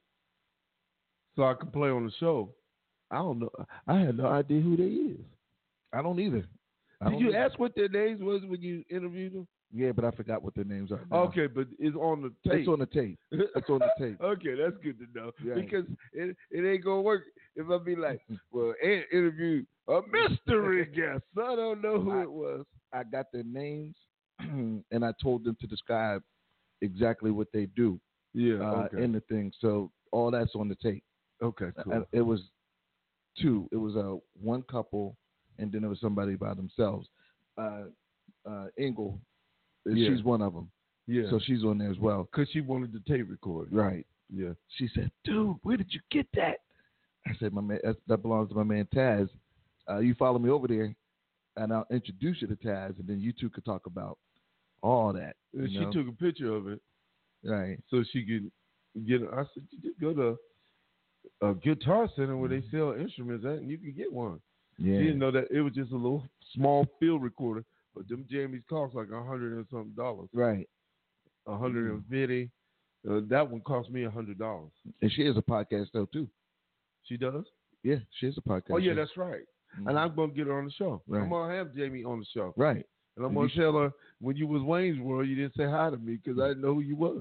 so I could play on the show, I don't know. I had no idea who they is. I don't either. I Did don't you either. ask what their names was when you interviewed them? Yeah, but I forgot what their names are now. Okay, but it's on the tape. It's on the tape. It's on the tape. Okay, that's good to know. Yeah. Because it, it ain't going to work if I be like, well, Ant interviewed a mystery guest. So I don't know who I, it was. I got their names, and I told them to describe exactly what they do yeah, uh, okay. in the thing. So all that's on the tape. Okay, cool. I, it was two. It was a uh, one couple, and then there was somebody by themselves. Uh, uh, Engel, yeah. she's one of them. Yeah. So she's on there as well. Because she wanted the tape recorded. Right. Yeah. She said, dude, where did you get that? I said, my man, that belongs to my man Taz. Uh, you follow me over there, and I'll introduce you to Taz, and then you two could talk about all that. She know? took a picture of it. Right. So she could get it. I said, you just go to a Guitar Center where they sell instruments at, and you can get one. She didn't know that it was just a little small field recorder, but them jammies cost like a hundred and something dollars. Right. A hundred and fifty. Uh, that one cost me a hundred dollars. And she has a podcast though too. She does? Yeah, she has a podcast. Oh yeah, that's right. Mm-hmm. And I'm gonna get her on the show. Right. I'm gonna have Jamie on the show. Right. And I'm gonna tell her when you was Wayne's World, you didn't say hi to me because I didn't know who you were.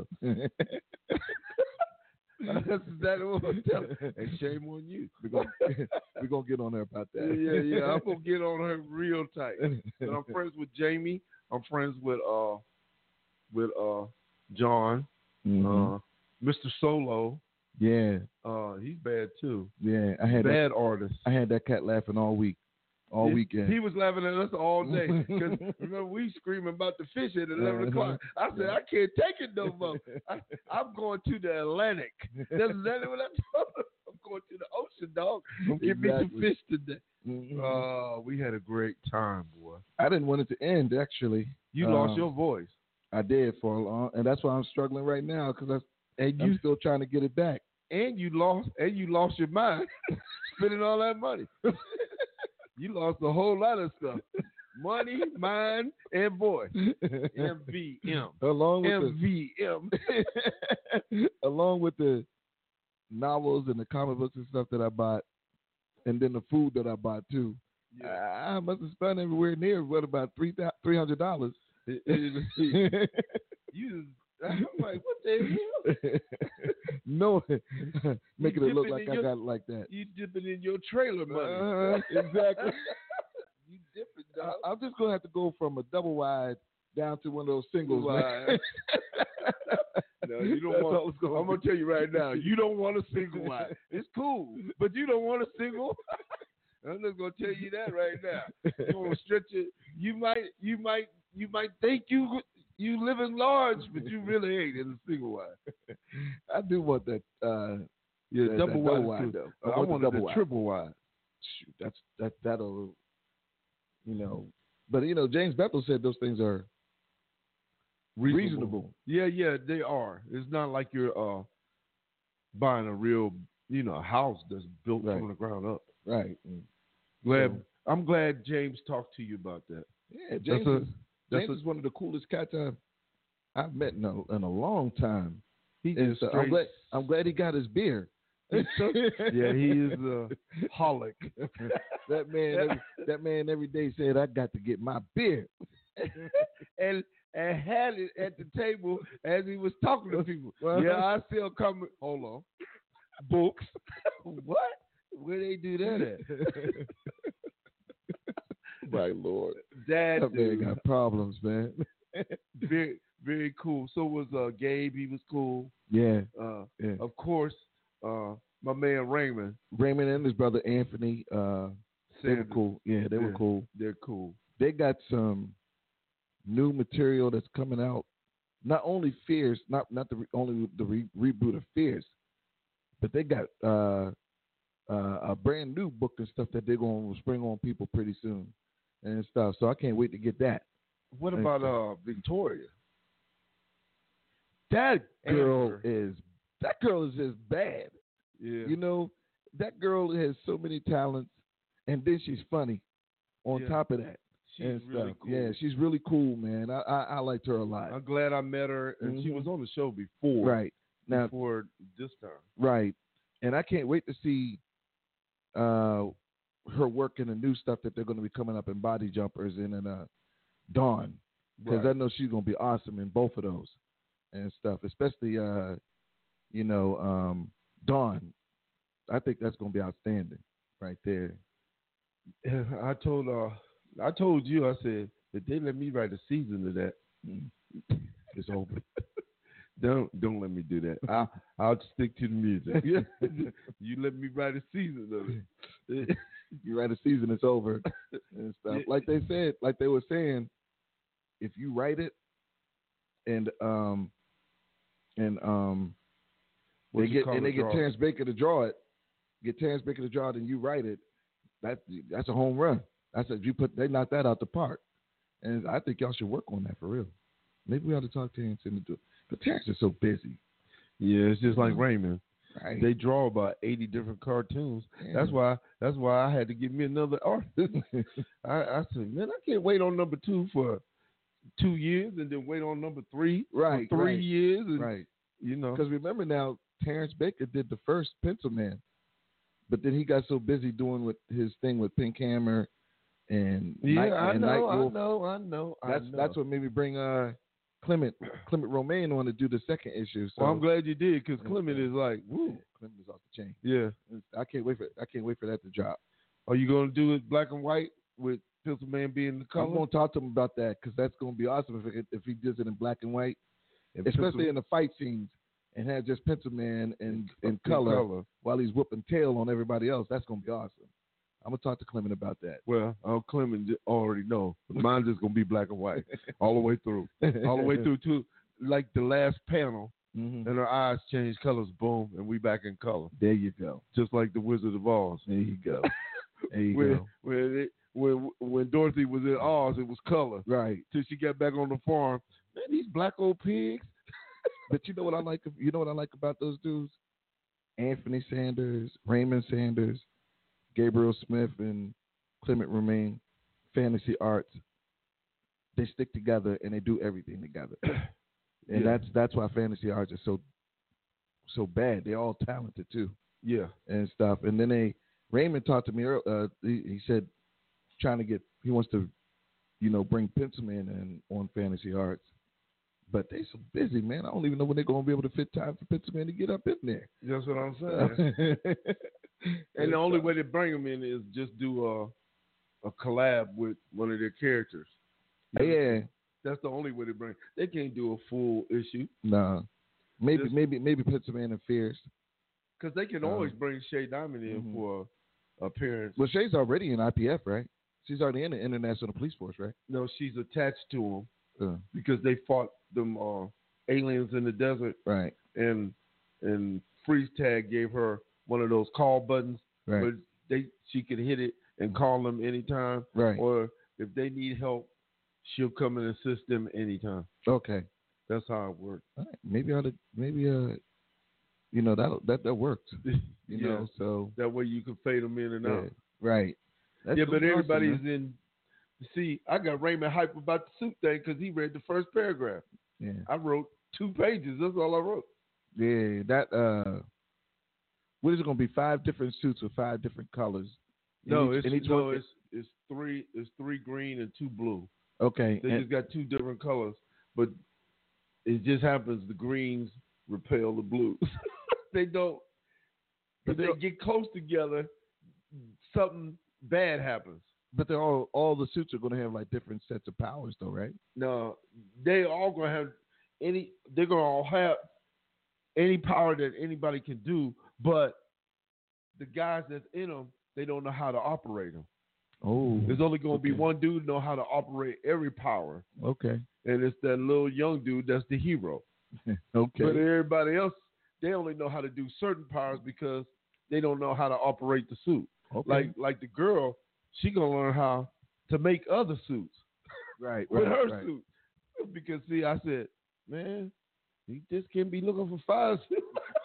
That's exactly what I'm telling her. And shame on you. We're gonna we're gonna get on her about that. Yeah, yeah. I'm gonna get on her real tight. But I'm friends with Jamie. I'm friends with uh with uh John, Mm-hmm. uh Mister Solo. Yeah. Uh, he's bad too. Yeah, I had bad that, artist. I had that cat laughing all week, all he, weekend. He was laughing at us all day because remember we screaming about the fish at eleven Uh-huh. o'clock. I said I can't take it no more. I, I'm going to the Atlantic. That's exactly what I told him. I'm going to the ocean, dog. Give me some Exactly. fish today. Mhm. Uh, we had a great time, boy. I didn't want it to end actually. You lost Um, your voice. I did for a long, and that's why I'm struggling right now because And I'm you still trying to get it back. and you lost and you lost your mind spending all that money. You lost a whole lot of stuff. Money, mind, and voice. M V M. Along with M V M. the, along with the novels and the comic books and stuff that I bought, and then the food that I bought too. Yeah. I, I must have spent everywhere near what about three three hundred dollars. You, I'm like, what the hell? No, making it look dipping like in I your- got it like that. You dipping in your trailer money. Uh, exactly. You dipping, dog. I, I'm just gonna have to go from a double wide down to one of those singles. Wide. man. No, you don't That's want. all it's gonna I'm gonna be. tell you right now, you don't want a single wide. It's cool, but you don't want a single. I'm just gonna tell you that right now. You want to stretch it. You might, you might, you might think you you living large, but you really ain't in a single wide. I do want that. Uh, Yeah, that, double that wide, too. though. I, want the wanted double the wide. triple wide. Shoot, that's that that'll, you know. But you know, James Bethel said those things are Reasonable. reasonable. Yeah, yeah, they are. It's not like you're uh buying a real, you know, house that's built Right. from the ground up. Right. And Glad so- I'm glad James talked to you about that. yeah, James, That's a- is, that's James a- is one of the coolest cats I've, I've met in a, in a long time. He And just so I'm straight- glad I'm glad he got his beer. yeah, he is a holic. That man, every, that man every day said, "I got to get my beer," and and had it at the table as he was talking to people. Uh-huh. Yeah, I still come. Hold on, books. What? Where they do that at? My Lord, Dad, that man got problems, man. very very cool. So was uh, Gabe. He was cool. Yeah, Uh, yeah. Of course, uh, my man Raymond. Raymond and his brother Anthony, uh, they were Sanders. cool. Yeah, they were Yeah. cool. They're cool. They got some new material that's coming out. Not only Fierce, not not the re, only the re, reboot of Fierce, but they got uh, uh, a brand new book and stuff that they're going to spring on people pretty soon and stuff. So I can't wait to get that. What And about stuff. uh Victoria? That girl Amber. is that girl is just bad. Yeah. You know, that girl has so many talents, and then she's funny. On Yeah. top of that, She's and really stuff. cool. Yeah, she's really cool, man. I I, I liked her a lot. I'm glad I met her, and she Mhm. was on the show before. Right now, Before this time. right, and I can't wait to see uh, her work in the new stuff that they're going to be coming up in Body Jumpers and in uh, Dawn, because Right. I know she's going to be awesome in both of those and stuff, especially uh, you know um, Dawn. I think that's going to be outstanding right there. I told uh, I told you, I said, if they let me write a season of that, it's over. don't don't let me do that. I'll I'll stick to the music. You let me write a season of it. You write a season, it's over and stuff. Yeah. Like they said, like they were saying, if you write it and um and um What they you get call and they it, get draw it. Terrence Baker to draw it, get Terrence Baker to draw it, and you write it. That that's a home run. That's a, you put they knocked that out the park, and I think y'all should work on that for real. Maybe we ought to talk to Terrence and do it. But Terrence is so busy. Yeah, it's just like Raymond. Right. They draw about eighty different cartoons. Yeah. That's why. That's why I had to get me another artist. I, I said, man, I can't wait on number two for two years and then wait on number three right, for three right. years. And, right. You know, because remember now, Terrence Baker did the first Pencil Man, but then he got so busy doing with his thing with Pink Hammer and yeah, Night, I and know, Night I Wolf. know, I know. That's I know. that's what made me bring uh Clement Clement Romain on to do the second issue. So well, I'm glad you did because Clement is like, woo, yeah, Clement is off the chain. Yeah, I can't wait for I can't wait for that to drop. Are you gonna do it black and white with Pencil Man being the color? I'm gonna talk to him about that because that's gonna be awesome if it, if he does it in black and white, And especially Pencil- in the fight scenes, and have just Pencil Man in, in, in color, color. while he's whooping tail on everybody else. That's gonna be awesome. I'm gonna talk to Clement about that. Well, uh, Clement already know. Mine's just gonna be black and white all the way through, all the way through to like the last panel, mm-hmm. and our eyes change colors. Boom, and we back in color. There you go. Just like the Wizard of Oz. There you go. There you when, go. When, it, when when Dorothy was in Oz, it was color. Right. Till she got back on the farm. Man, these black old pigs. But you know what I like? You know what I like about those dudes? Anthony Sanders, Raymond Sanders, Gabriel Smith, and Clement Romain, Fantasy Arts. They stick together and they do everything together, and Yeah. that's that's why Fantasy Arts is so so bad. They're all talented too. Yeah. And stuff. And then they Raymond talked to me. earl- Uh, he, he said trying to get he wants to, you know, bring Pencil Man in on Fantasy Arts. But they so busy, man. I don't even know when they're going to be able to fit time for Pencil Man to get up in there. That's what I'm saying. And the only way to bring them in is just do a a collab with one of their characters. Yeah. That's the only way to bring. They can't do a full issue No. Maybe Just- maybe maybe Pencil Man and Fierce. because they can Um, always bring Shay Diamond in mhm. for a appearance. Well, Shay's already in I P F, right? She's already in the International Police Force, right? No, she's attached to them Uh, because they fought them uh, aliens in the desert, right. and and Freeze Tag gave her one of those call buttons, Right. but they she could hit it and call them anytime, Right. or if they need help, she'll come and assist them anytime. Okay. That's how it works. All right. Maybe I maybe uh you know that that that works. You Yeah. know, so That way you can fade them in and yeah, out. right. That's yeah, gonna but be awesome, everybody's man. in. See, I got Raymond hype about the suit thing because he read the first paragraph. Yeah. I wrote two pages. That's all I wrote. Yeah, that uh what is it gonna be? Five different suits with five different colors. And No, each- it's and each no, one- it's it's three it's three green and two blue. okay. They and- just got two different colors, but it just happens the greens repel the blues. They don't. But If they they're- get close together, something bad happens. but they're all all the suits are gonna have like different sets of powers though, right? No, they all gonna have any. They're gonna all have any power that anybody can do, but the guys that's in them, they don't know how to operate them. Oh. There's only gonna be okay. one dude know how to operate every power, Okay. and it's that little young dude that's the hero. Okay. But everybody else, they only know how to do certain powers because they don't know how to operate the suit. Okay. Like like the girl, she gonna learn how to make other suits right, with right, her right. suit. Because see, I said, man, he just can't be looking for fire suits.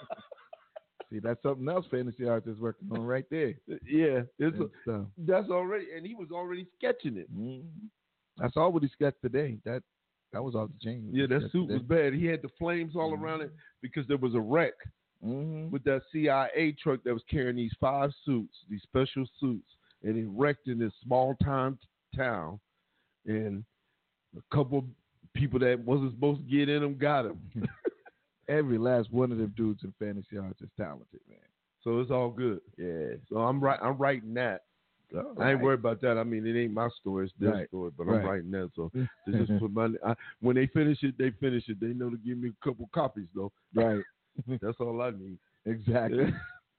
See, that's something else Fantasy Arts is working on right there. yeah, it's And so, that's already, and he was already sketching it. mm, I saw what he sketched today. That that was off the chain. Yeah, that Sketched suit today. was bad. He had the flames all around it because there was a wreck Mhm. with that C I A truck that was carrying these five suits, these special suits, and it wrecked in this small time town, and a couple people that wasn't supposed to get in them got him. Every last one of them dudes in Fantasy Arts is talented, man. So it's all good. Yeah. So I'm right. I'm writing that. All I ain't right. worried about that. I mean, it ain't my story; it's their Right. story. But Right. I'm writing that. So to just put my I, when they finish it, they finish it. They know to give me a couple copies though. Right. That's all I need. Exactly.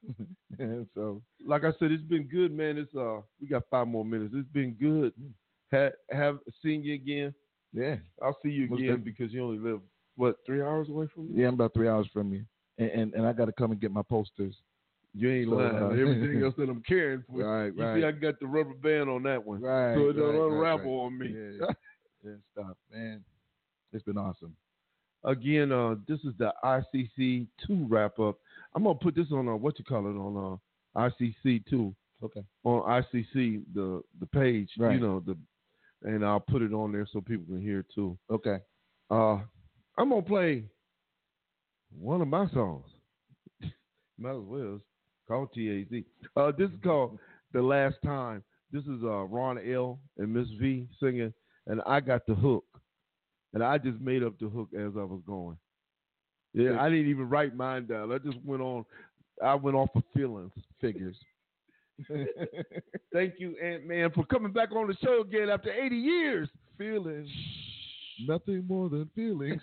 And so, Like I said, it's been good, man. It's uh, we got five more minutes. It's been good. Have have seen you again. yeah. I'll see you Most again definitely. because you only live what three hours away from me. Yeah, I'm about three hours from you. And and, and I got to come and get my posters. You ain't So, lying. uh, Everything else that I'm carrying for. Right, you right. see, I got the rubber band on that one, Right. so it don't right, right, unravel right. on me. Yeah, and stuff, man. It's been awesome. again, uh, this is the I C C two wrap up. I'm gonna put this on uh, what you call it on uh, I C C two. Okay. On I C C the the page, right. you know the, and I'll put it on there so people can hear it too. Okay. Uh, I'm gonna play one of my songs. Might as well. It's called T A Z. Uh, this is called The Last Time. This is uh, Ron L. and Miss V singing, and I got the hook. And I just made up the hook as I was going. Yeah, I didn't even write mine down. I just went on. I went off of feelings, figures. Thank you, Ant-Man, for coming back on the show again after eighty years. Feelings. Nothing more than feelings.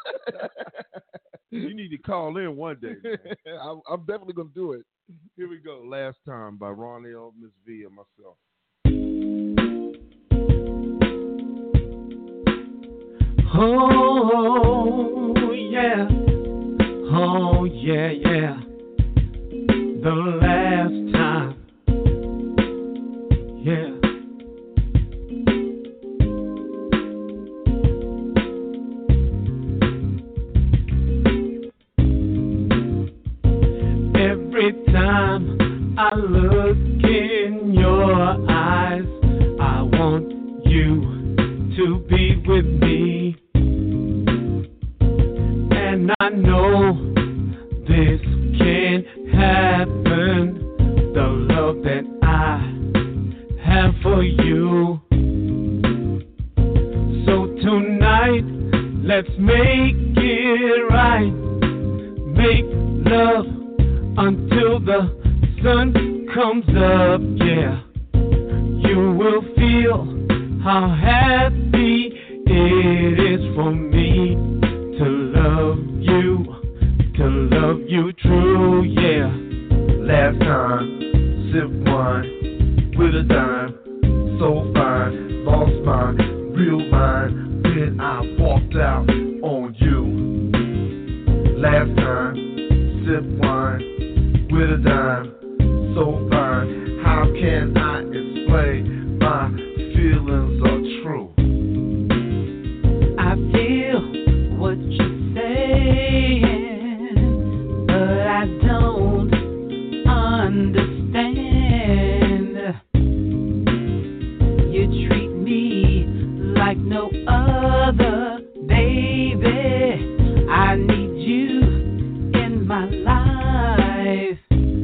You need to call in one day. I'm, I'm definitely going to do it. Here we go. Last Time by Ron L., Miss V, and myself. Oh, yeah. Oh, yeah, yeah. The last time. Yeah. Every time I look in your eyes, I want you to be with me. And I know this can't happen. The love that I have for you. So tonight, let's make it right. Make love until the sun comes up, yeah. You will feel how happy it is for me to love you, to love you true, yeah. Last time, sip wine with a dime, so fine, lost mine, real mine, when I walked out on you. Last time, sip wine with a dime, so fine, how can I explain my feelings are true? I feel what you're saying, but I don't understand. You treat me like no other, baby. I need you in my life.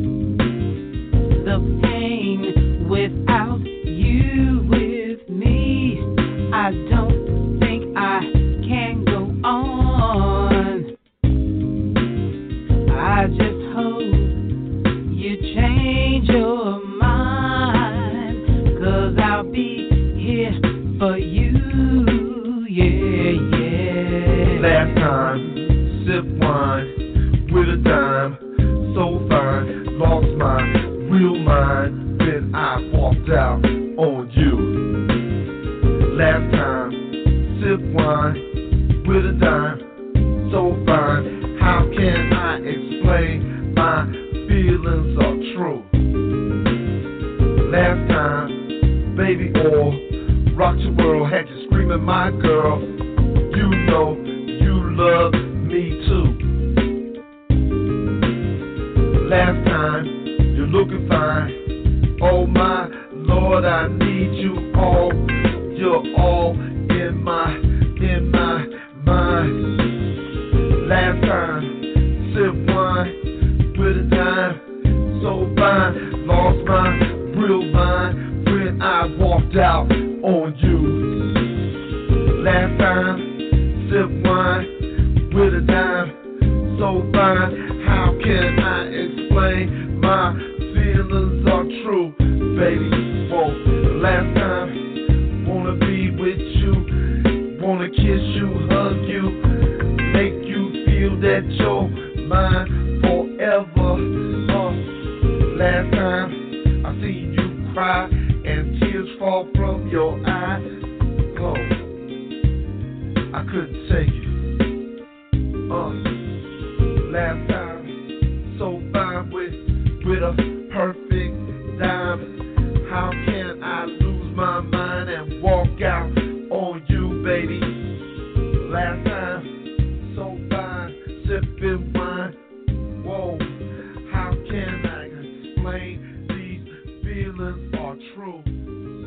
The pain without you with me, I don't think I can go on. I just hope you change your mind, 'cause I'll be here for you, yeah, yeah. Last time, sip wine with a dime, so fine, lost my real mind when I walked out on you. Last time, sip wine with a dime, so fine, how can I explain my feelings are true? Last time, baby oil, rocked your world, had you screaming my girl, you know you love me too. Last time, you're looking fine, oh my Lord, I need you all, you're all in my, in my mind. Last time, sip wine with a dime, so fine, lost my real mind when I walked out on you. Last time, sip wine with a dime, so fine, how can I explain my feelings are true, baby? Whoa, last time, wanna be with you, wanna kiss you, hug you, make you feel that you're mine forever. Uh, last time, I seen you cry and tears fall from your eyes. Oh, I couldn't take it. Uh, last time, so fine with with a perfect dime. How can I lose my mind and walk out on you, baby? Last time, so feelings are true.